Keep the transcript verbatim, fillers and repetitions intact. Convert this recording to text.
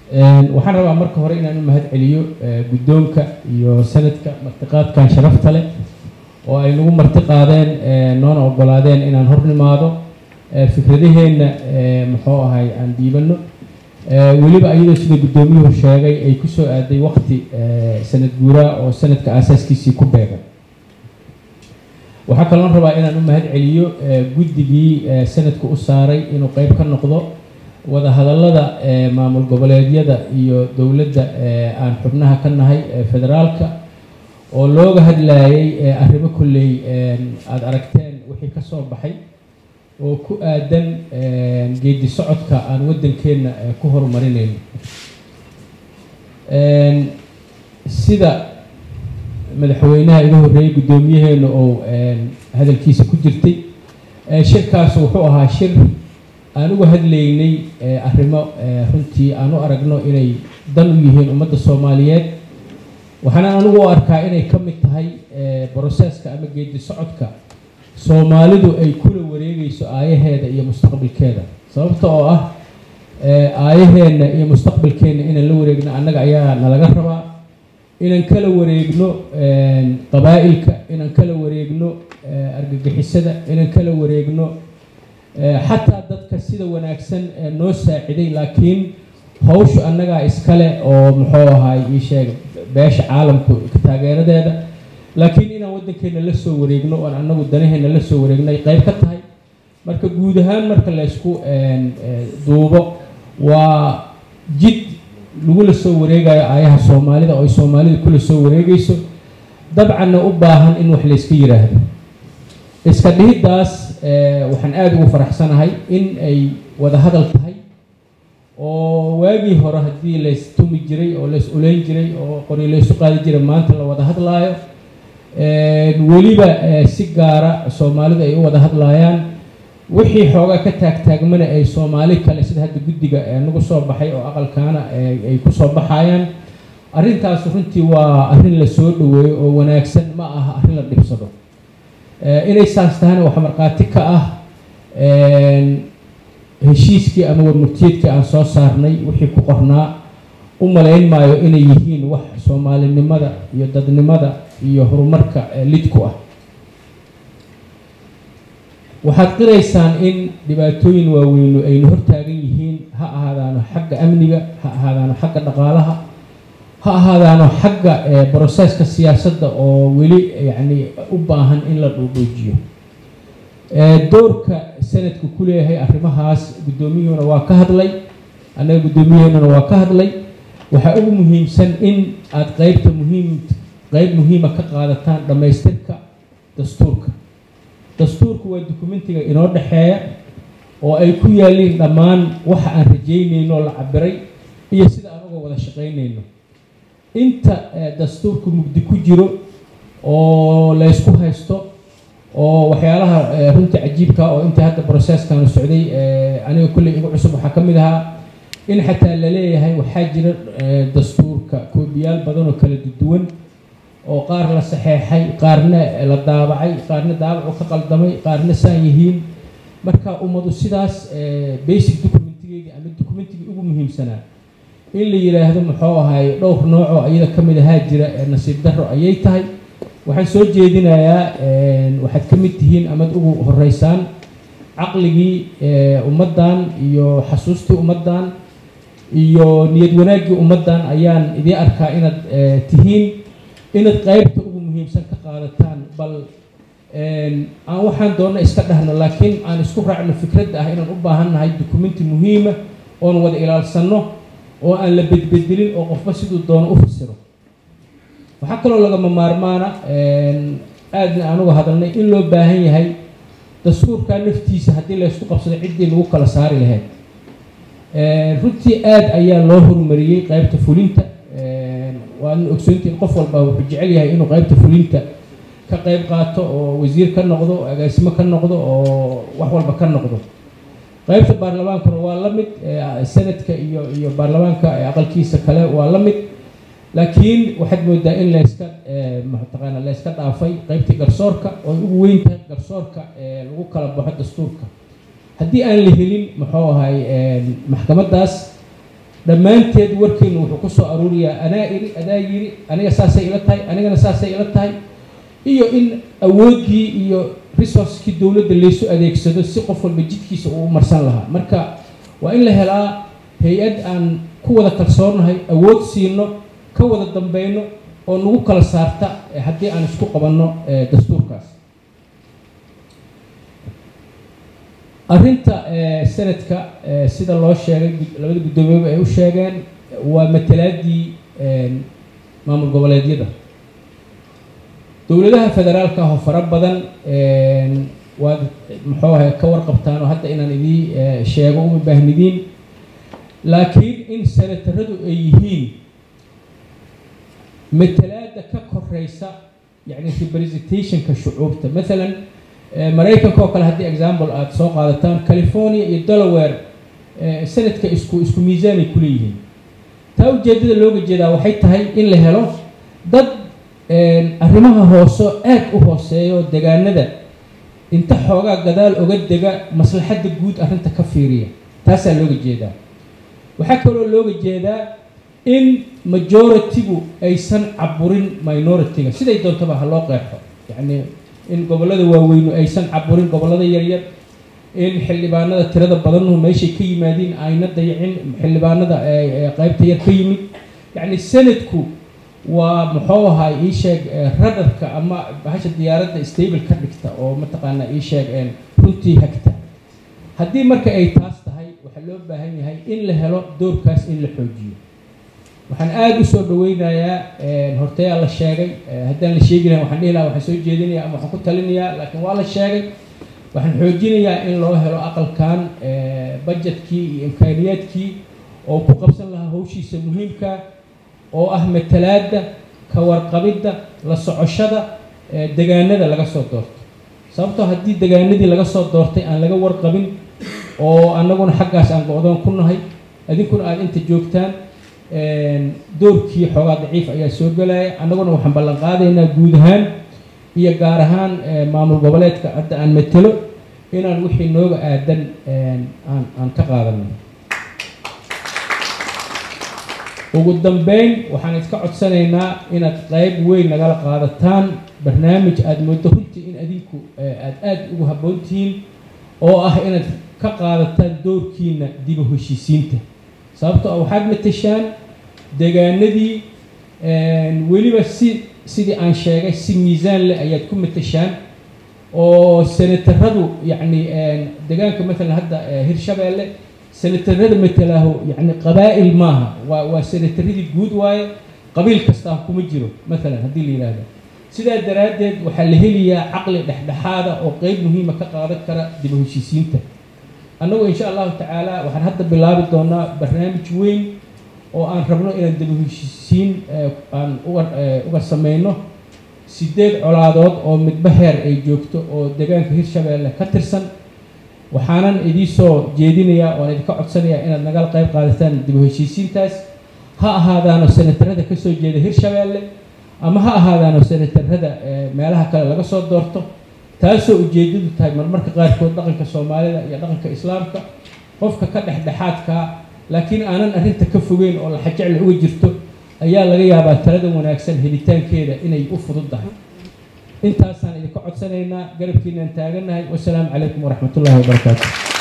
waxaan rabaa marka hore inaan u mahad celiyo guddoonka iyo sanadka martiqaadkan sharafta leh oo ay nagu marti qaadeen noona ogolaadeen inaan hor nimaado fikradaheenna muxuu ahay aan dhiibano weliba iyadoo sida guddoomiyuhu sheegay ay ku soo aaday waqti sanad guuraa oo sanadka aasaaskiisii ku beegan waxaa kaloo rabaa inaan u mahad celiyo guddigii sanadka u saaray inuu qayb ka noqdo wada hadallada maamul goboleedyada iyo dowladda aan xubnaha ka nahay federaalka oo looga hadlayay arrimo kulley aada aragteen wixii ka soo baxay oo ku aadan geedi socodka aan waddankeenna ku horumarinayno sida madaxweynaha iga horreeyay guddoomiyaheena oo hadalkiisa ku jirtay shirkaas wuxuu ahaa shir aan uga hadlaynay arrimo runtii aan u aragno inay dan u yihiin ummadda Soomaaliyeed waxaana anigu u arkaa inay ka mid tahay processka ama geedi socodka Soomaalidu ay kula wareegayso aayaheeda iyo mustaqbalkeeda sababta oo ah aayaheena iyo mustaqbalkeena inaan la wareegno annaga ayaa nalaga rabaa inaan kala wareegno qabaa'ilka inaan kala wareegno argagixisada inaan kala wareegno xataa dadka sida wanaagsan noo saaciday laakiin hawshu annaga iskale oo muxuu ahay ii sheeg beesha caalamku taageeradeeda laakiin inaan waddankeena la soo wareegno oo annagu danaheena la soo wareegnay qayb ka tahay marka guud ahaan marka la isku duubo waa jid lagu la soo wareegayo aayaha Soomaalida oo Soomaalidu kula soo wareegayso dabcanna u baahan in wax la iska yiraahdo iska dhihidaas waxaan aad ugu faraxsanahay in ay wada hadal tahay oo waagii hore haddii la istumi jiray oo la is uleyn jiray oo qori la isu qaadi jiray maanta la wada hadlaayo weliba si gaara Soomaalida ay u wada hadlayaan wixii xoogaa ka taagtaagmana ay Soomaali kale sida hadda guddiga nagu soo baxay oo aqalkaana ay ku soo baxayaan arrintaas runtii waa arrin la soo dhaweeyo oo wanaagsan ma aha arrin la dhibsado inay saas tahana waxa marqaati ka ah heshiiskii ama warmurtiyeedkii aan soo saarnay wixii ku qornaa u malayn maayo inay yihiin wax Soomaalinimada iyo dadnimada iyo horumarka lidku ah waxaad qiraysaan in dhibaatooyin waaweyn aynu hortaagan yihiin ha ahaadaano xagga amniga ha ahaadaano xagga dhaqaalaha ha ahaadaano xagga processka siyaasadda oo weli yacni u baahan in la dhuudhuujiyo doorka sanadku ku leeyahay arrimahaas guddoomiyuhuna waa ka hadlay annaga guddoomiyaheennuna waa ka hadlay waxaa ugu muhiimsan in aad qaybta muhiim qayb muhiima ka qaadataan dhammaystirka dastuurka dastuurku waa dukumentiga inoo dhexeeya oo ay ku yaalliin dhammaan waxa aan rajaynayno la cabiray iyo sida aan uga wada shaqaynayno inta dastuurku mugdi ku jiro oo la isku haysto oo waxyaalaha runtii cajiibka oo inta hadda processkan socday aniga kulli igu cusub waxa kamid ahaa in xataa la leeyahay waxaa jira dastuurka koobiyaal badan oo kala duwan oo qaar la saxeexay qaarna la daabacay qaarna daabacu ka qaldamay qaarna saan yihiin marka ummadu sidaas basic documentigeedii ama documentigii ugu muhiimsanaa in la yiraahdo muxuu ahay dhowr nooc oo iyada kamid ahaa jira nasiib darro ayay tahay waxaan soo jeedinayaa waxaad ka mid tihiin amad ugu horeysaan caqligii ummaddan iyo xasuustii ummaddan iyo niyad wanaaggii ummaddan ayaan idin arkaa inaad tihiin inaad qaybta ugu muhiimsan ka qaadataan bal aan waxaan doona iska dhahno laakiin aan isku raacno fikradda ah inaan u baahannahay documenti muhiima oon wada ilaalsanno oo aan la bedbedelin oo qofba siduu doono u fasiro waxaa kaloo lagama maarmaana aadna aan uga hadalnay in loo baahan yahay dastuurka naftiisa haddii la isku qabsado ciddii lagu kala saari lahayd runtii aad ayaa loo horumariyey qaybta fulinta waan ogsoontiin qof walba wuxuu jecel yahay inuu qaybta fulinta ka qayb qaato oo wasiir ka noqdo agaasimo ka noqdo oo wax walba ka noqdo qaybta baarlamaankuna waa la mid sanadka iyo iyo baarlamaanka aqalkiisa kale waa la mid laakiin waxaad moodaa in la iska maxtaqana la iska dhaafay qaybtii garsoorka oo ugu weyn tahay garsoorka lagu kala baxo dastuurka haddii aan la helin muxuu ahay maxkamadaas dhammaanteed warkeenu wuxuu ku soo aruuriyaa anaa iri adaa yiri aniga saasay ila tahay anigana saasay ila tahay iyo in awooddii iyo resourcekii dowladda laysu adeegsado si qof walba jidkiisa uu marsan lahaa marka waa in la helaa hay-ad aan ku wada kalsoonahay awood siino ka wada dambayno oo nagu kala saarta haddii aan isku qabanno dastuurkaas arrinta sanadka sida loo sheegay labada guddoomiyeeba ay u sheegeen waa matalaadii maamul goboleedyada dowladaha federaalka ah oo fara badan waad muxuu ahay ka warqabtaan oo hadda inaan idii sheego uma baahnidiin laakiin in senataradu ay yihiin matalaada ka koreysa yani representationka shucuubta maalan maraykanka oo kale haddii example aada soo qaadataan california iyo delaware sanadka isku isku miisaanay ku leeyihiin taa ujeedada looga jeedaa waxay tahay in la helo dad arrimaha hooso aad u hooseeyo deegaanada inta xoogaa gadaal oga dega maslaxadda guud arrinta ka fiiriya taasaa looga jeedaa waxaa kaloo looga jeedaa in majority-gu aysan caburin minority-ga siday doontaba ha loo qeexo yacni in gobollada waaweynu aysan caburin gobollada yaryar in xildhibaanada tirada badanu meeshay ka yimaadiin ayna dayicin xildhibaanada qaybta yar ka yimid yacni sanadku waa muxuu ahaa ii sheeg radarka ama bahasha diyaaradda stable ka dhigta oo mataqaanaa ii sheeg runtii hagta haddii marka ay taas tahay waxaa loo baahan yahay in la helo doorkaas in la xoojiyo waxaan aada u soo dhaweynayaa hortayaa la sheegay haddaan la sheegi lahayn waxaan dhihi lahaa waxaan soo jeedinayaa ama waxaan ku talinayaa laakiin waa la sheegay waxaan xoojinayaa in loo helo aqalkan budgetkii iyo imkaaniyaadkii oo ku qabsan lahaa hawshiisa muhiimka oo ah matalaadda ka warqabidda la socoshada deegaanada laga soo doorto sababtoo haddii deegaanadii laga soo doortay aan laga warqabin oo annaguna xaggaas aan go-doon ku nahay idinkuna aada inta joogtaan doorkii xoogaa daciif ayaa soo gelaya annaguna waxaan ballan qaadaynaa guud ahaan iyo gaar ahaan maamul goboleedka hadda aan matelo inaan wixii nooga aadan aan aan ka qaadano ugu dambeyn waxaan iska codsanaynaa inaad qayb weyn nagala qaadataan barnaamij aada moodo runtii in adinku aad aada ugu habboontihiin oo ah inaad ka qaadataan doorkiina diba heshiisiinta sababtoo waxaad matashaan deegaanadii weliba si sidii aan sheegay si miisaan leh ayaad ku matashaan oo senataradu yacni deegaanka maalan hadda hirshabeelle senatarada matalaaho yacni qabaa'il maaha waa waa senataradii guud waaye qabiil kastaa kuma jiro maalan haddii la yidhaahdo sidaa daraaddeed waxaa la helayaa caqli dhexdhexaada oo qeyb muhiima ka qaadan kara dib u heshiisiinta annagu insha allahu tacaala waxaan hadda bilaabi doonaa barnaamij weyn oo aan rabno inaan dib u heshiisiin aan uga uga sameyno sideed colaadood oo midba heer ay joogto oo deegaanka hirshabeelle ka tirsan waxaanan idii soo jeedinayaa oan idinka codsanayaa inaad nagala qayb qaadataan dib u heshiisiintaas ha ahaadaano senatarada ka soo jeeda hirshabeelle ama ha ahaadaano senatarada meelaha kale laga soo doorto taasoo ujeedadu tahay marmarka qaarkood dhaqanka soomaalida iyo dhaqanka islaamka qofka ka dhexdhexaadkaa laakiin aanan arrinta ka fogeyn oo laxajecla uga jirto ayaa laga yaabaa talada wanaagsan helitaankeeda inay u fududdahay intaasaan idinka codsanaynaa garabkiinaan taagannahay wasalaamu calaykum waraxmat ullahi wabarakaatu